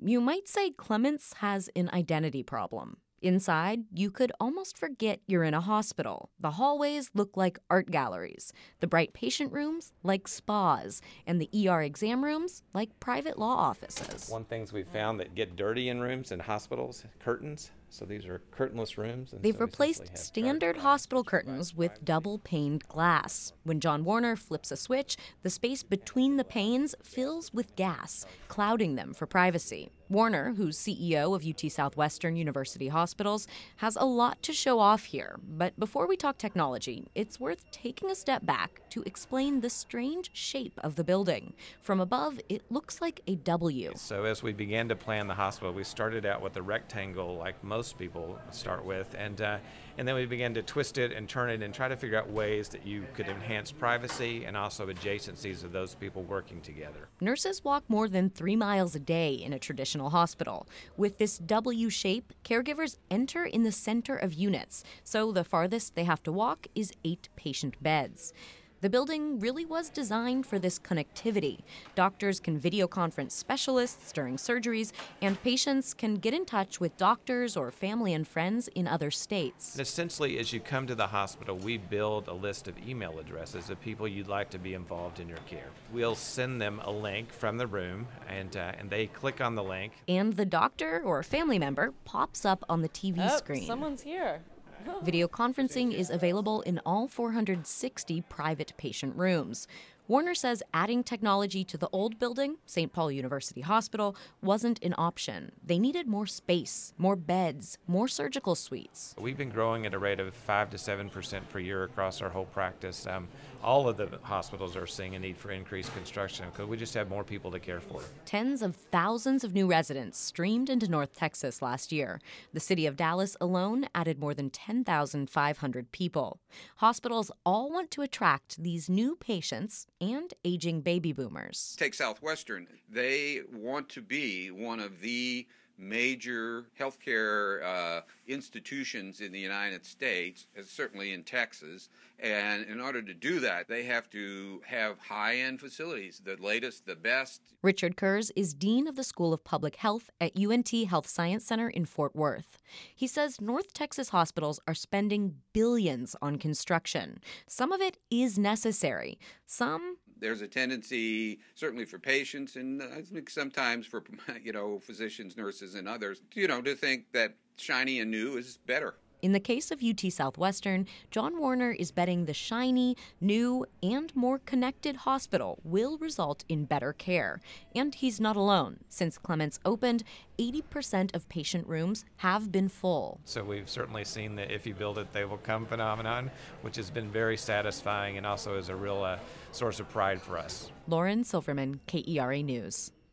You might say Clements has an identity problem. Inside, you could almost forget you're in a hospital. The hallways look like art galleries, the bright patient rooms like spas, and the ER exam rooms like private law offices. One things we found that get dirty in rooms in hospitals, curtains. So these are curtainless rooms. They've replaced standard hospital curtains with double-paned glass. When John Warner flips a switch, the space between the panes fills with gas, clouding them for privacy. Warner, who's CEO of UT Southwestern University Hospitals, has a lot to show off here. But before we talk technology, it's worth taking a step back to explain the strange shape of the building. From above, it looks like a W. So as we began to plan the hospital, we started out with a rectangle like most people start with, and then we began to twist it and turn it and try to figure out ways that you could enhance privacy and also adjacencies of those people working together. Nurses walk more than 3 miles a day in a traditional hospital. With this W shape, caregivers enter in the center of units, so the farthest they have to walk is 8 patient beds. The building really was designed for this connectivity. Doctors can video conference specialists during surgeries, and patients can get in touch with doctors or family and friends in other states. And essentially, as you come to the hospital, we build a list of email addresses of people you'd like to be involved in your care. We'll send them a link from the room, and they click on the link. And the doctor or family member pops up on the TV screen. Someone's here. Video conferencing is available in all 460 private patient rooms. Warner says adding technology to the old building, St. Paul University Hospital, wasn't an option. They needed more space, more beds, more surgical suites. We've been growing at a rate of 5 to 7% per year across our whole practice. All of the hospitals are seeing a need for increased construction because we just have more people to care for. Tens of thousands of new residents streamed into North Texas last year. The city of Dallas alone added more than 10,500 people. Hospitals all want to attract these new patients and aging baby boomers. Take Southwestern. They want to be one of the major healthcare institutions in the United States, certainly in Texas. And in order to do that, they have to have high-end facilities, the latest, the best. Richard Kurz is Dean of the School of Public Health at UNT Health Science Center in Fort Worth. He says North Texas hospitals are spending billions on construction. Some of it is necessary. There's a tendency, certainly for patients, and I think sometimes for physicians, nurses, and others, to think that shiny and new is better. In the case of UT Southwestern, John Warner is betting the shiny, new, and more connected hospital will result in better care. And he's not alone. Since Clements opened, 80% of patient rooms have been full. So we've certainly seen the if you build it, they will come phenomenon, which has been very satisfying and also is a real source of pride for us. Lauren Silverman, KERA News.